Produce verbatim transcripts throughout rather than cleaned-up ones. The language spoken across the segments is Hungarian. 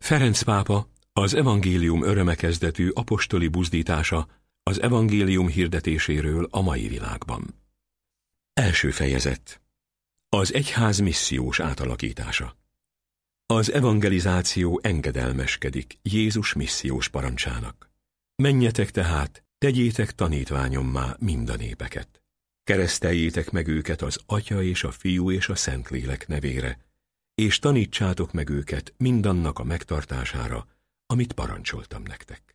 Ferenc pápa az evangélium öröme kezdetű apostoli buzdítása az evangélium hirdetéséről a mai világban. Első fejezet. Az egyház missziós átalakítása. Az evangelizáció engedelmeskedik Jézus missziós parancsának. Menjetek tehát, tegyétek tanítványommá mind a népeket. Kereszteljétek meg őket az Atya és a Fiú és a Szentlélek nevére, és tanítsátok meg őket mindannak a megtartására, amit parancsoltam nektek.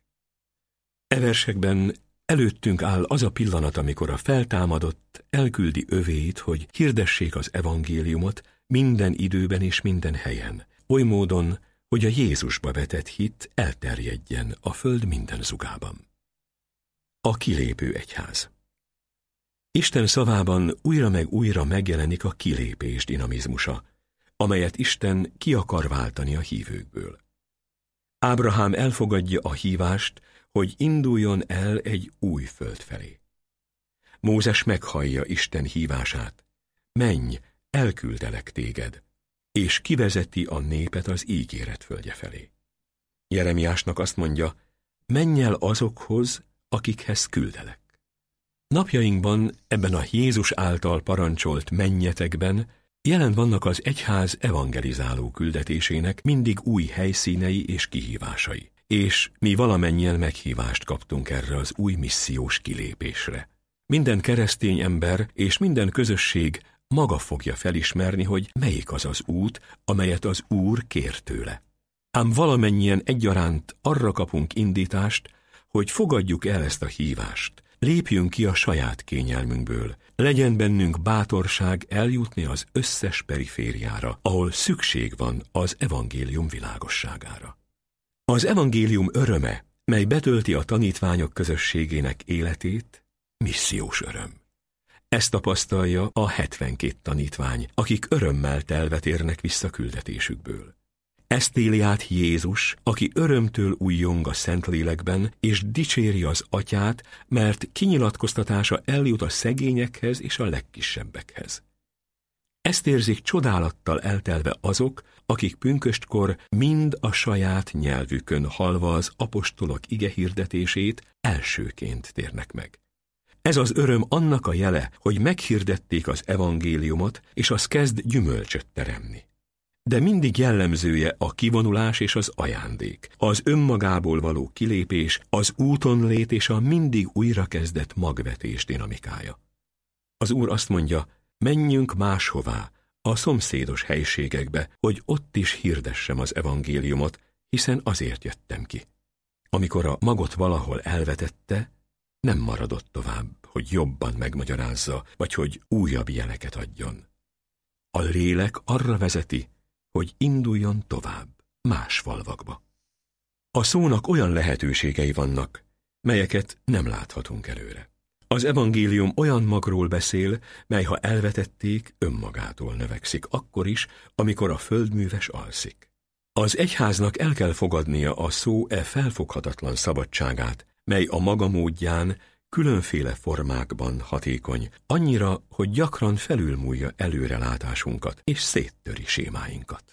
E versekben előttünk áll az a pillanat, amikor a feltámadott elküldi övéit, hogy hirdessék az evangéliumot minden időben és minden helyen, oly módon, hogy a Jézusba vetett hit elterjedjen a föld minden zugában. A kilépő egyház. Isten szavában újra meg újra megjelenik a kilépés dinamizmusa, amelyet Isten ki akar váltani a hívőkből. Ábrahám elfogadja a hívást, hogy induljon el egy új föld felé. Mózes meghallja Isten hívását: menj, elküldelek téged, és kivezeti a népet az ígéret földje felé. Jeremiásnak azt mondja: menj el azokhoz, akikhez küldelek. Napjainkban ebben a Jézus által parancsolt menjetekben jelen vannak az egyház evangelizáló küldetésének mindig új helyszínei és kihívásai, és mi valamennyien meghívást kaptunk erre az új missziós kilépésre. Minden keresztény ember és minden közösség maga fogja felismerni, hogy melyik az az út, amelyet az Úr kér tőle. Ám valamennyien egyaránt arra kapunk indítást, hogy fogadjuk el ezt a hívást, lépjünk ki a saját kényelmünkből, legyen bennünk bátorság eljutni az összes perifériára, ahol szükség van az evangélium világosságára. Az evangélium öröme, mely betölti a tanítványok közösségének életét, missziós öröm. Ezt tapasztalja a hetvenkét tanítvány, akik örömmel telve térnek vissza küldetésükből. Ezt éli át Jézus, aki örömtől újjong a Szentlélekben, és dicséri az Atyát, mert kinyilatkoztatása eljut a szegényekhez és a legkisebbekhez. Ezt érzik csodálattal eltelve azok, akik pünköstkor mind a saját nyelvükön hallva az apostolok igehirdetését elsőként térnek meg. Ez az öröm annak a jele, hogy meghirdették az evangéliumot, és az kezd gyümölcsöt teremni. De mindig jellemzője a kivonulás és az ajándék, az önmagából való kilépés, az úton lét és a mindig újrakezdett magvetés dinamikája. Az Úr azt mondja: menjünk máshová, a szomszédos helységekbe, hogy ott is hirdessem az evangéliumot, hiszen azért jöttem ki. Amikor a magot valahol elvetette, nem maradott tovább, hogy jobban megmagyarázza, vagy hogy újabb jeleket adjon. A lélek arra vezeti, hogy induljon tovább, más falvakba. A szónak olyan lehetőségei vannak, melyeket nem láthatunk előre. Az evangélium olyan magról beszél, mely ha elvetették, önmagától növekszik, akkor is, amikor a földműves alszik. Az egyháznak el kell fogadnia a szó e felfoghatatlan szabadságát, mely a maga módján, különféle formákban hatékony, annyira, hogy gyakran felülmúlja előrelátásunkat és széttöri sémáinkat.